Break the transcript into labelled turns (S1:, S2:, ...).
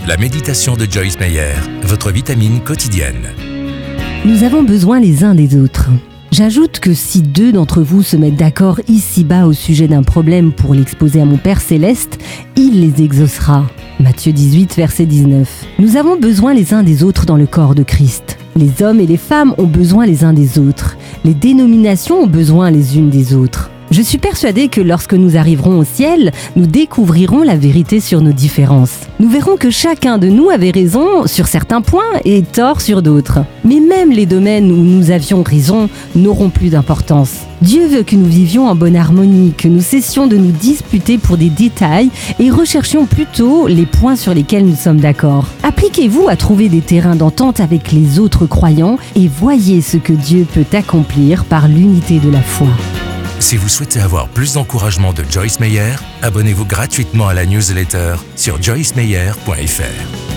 S1: La méditation de Joyce Meyer, votre vitamine quotidienne.
S2: Nous avons besoin les uns des autres. J'ajoute que si 2 d'entre vous se mettent d'accord ici-bas au sujet d'un problème pour l'exposer à mon Père Céleste, il les exaucera. Matthieu 18, verset 19. Nous avons besoin les uns des autres dans le corps de Christ. Les hommes et les femmes ont besoin les uns des autres. Les dénominations ont besoin les unes des autres. Je suis persuadée que lorsque nous arriverons au ciel, nous découvrirons la vérité sur nos différences. Nous verrons que chacun de nous avait raison sur certains points et tort sur d'autres. Mais même les domaines où nous avions raison n'auront plus d'importance. Dieu veut que nous vivions en bonne harmonie, que nous cessions de nous disputer pour des détails et recherchions plutôt les points sur lesquels nous sommes d'accord. Appliquez-vous à trouver des terrains d'entente avec les autres croyants et voyez ce que Dieu peut accomplir par l'unité de la foi.
S1: Si vous souhaitez avoir plus d'encouragement de Joyce Meyer, abonnez-vous gratuitement à la newsletter sur joycemeyer.fr.